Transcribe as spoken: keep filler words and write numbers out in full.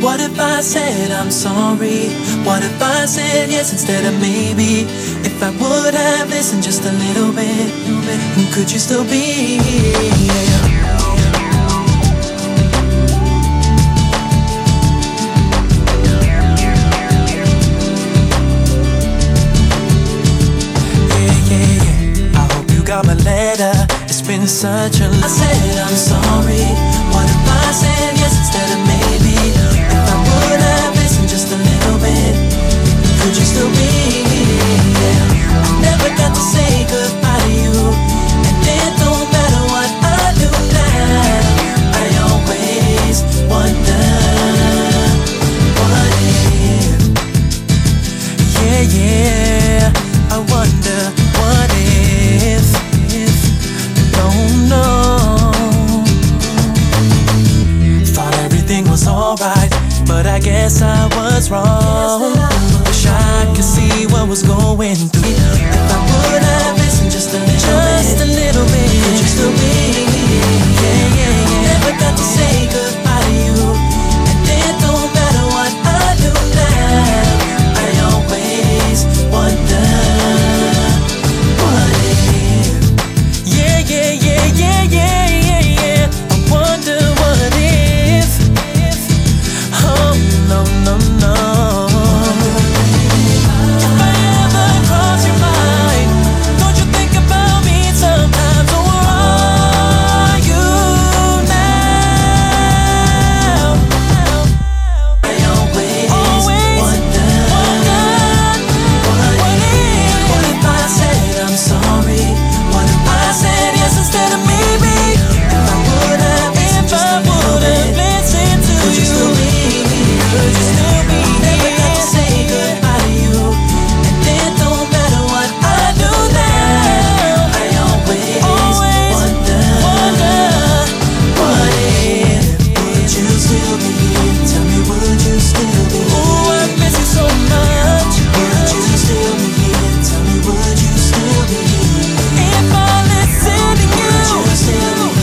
What if I said I'm sorry? What if I said yes instead of maybe? If I would have listened just a little bit, could you still be here? Got my letter, it's been such a I said I'm sorry. What if I said yes instead of maybe? If I would have listened just a little bit, could you still be here? I never got to say goodbye to you, and it don't matter what I do now. I always wonder, what if? Yeah, yeah, I wonder, what if? Was alright, but I guess I was wrong. Wish I could see what was going through. If I would have listened just a little bit.